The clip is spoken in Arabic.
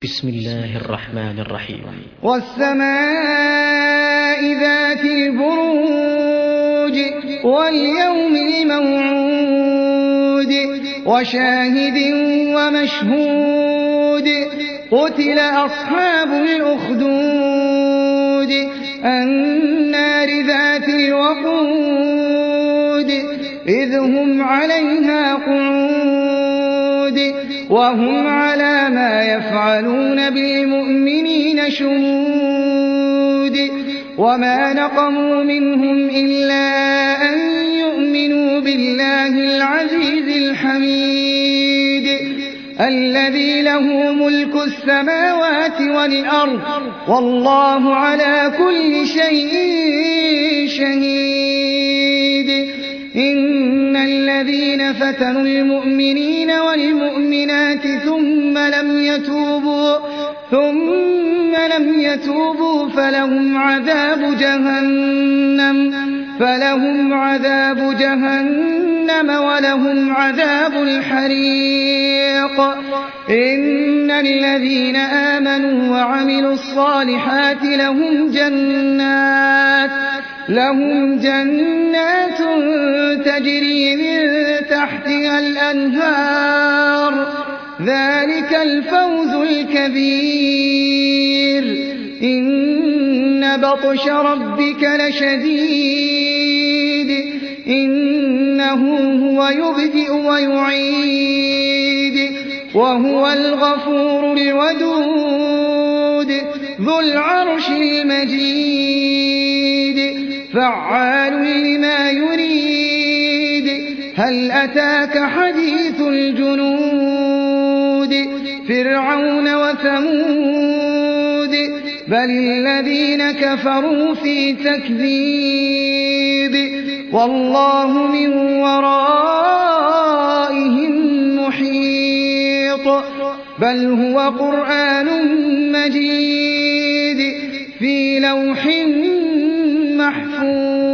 بسم الله الرحمن الرحيم. والسماء ذات البروج واليوم الموعود وشاهد ومشهود قتل أصحاب الأخدود النار ذات الوقود إذ هم عليها قعود وهم على ما يفعلون بالمؤمنين شهود وما نقموا منهم إلا أن يؤمنوا بالله العزيز الحميد الذي له ملك السماوات والأرض والله على كل شيء شهيد. إن الذين فتنوا المؤمنين والمؤمنات ثم لم يتوبوا فلهم عذاب جهنم ولهم عذاب الحريق. إن الذين آمنوا وعملوا الصالحات لهم جنات تجري من تحتها الأنهار ذلك الفوز الكبير. إن بطش ربك لشديد إنه هو يبدئ ويعيد وهو الغفور الودود ذو العرش المجيد فعال لما يريد. هل أتاك حديث الجنود فرعون وثمود بل الذين كفروا في تكذيب والله من ورائهم محيط. بل هو قرآن مجيد في لوح محفوظ.